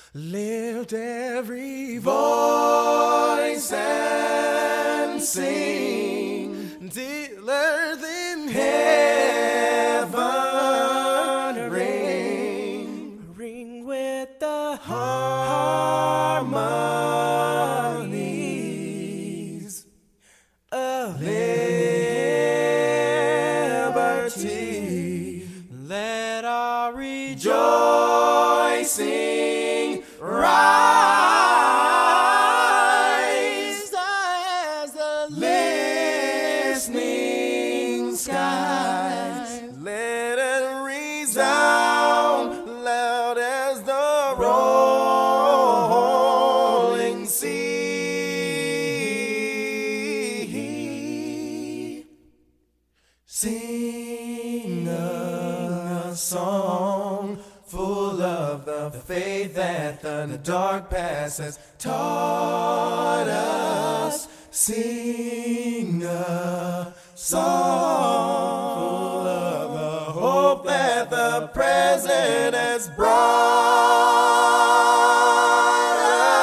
Lift every voice and sing till earth in heaven ring with the harmonies of liberty. Let our rejoicing rise as the listening skies. Let it resound loud as the rolling sea. Sing a song full of the faith that the dark past has taught us. Sing a song full of the hope that the present has brought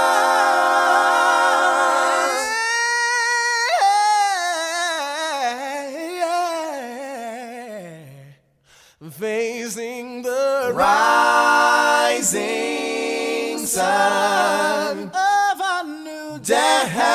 us. Facing the rising sun of a new day.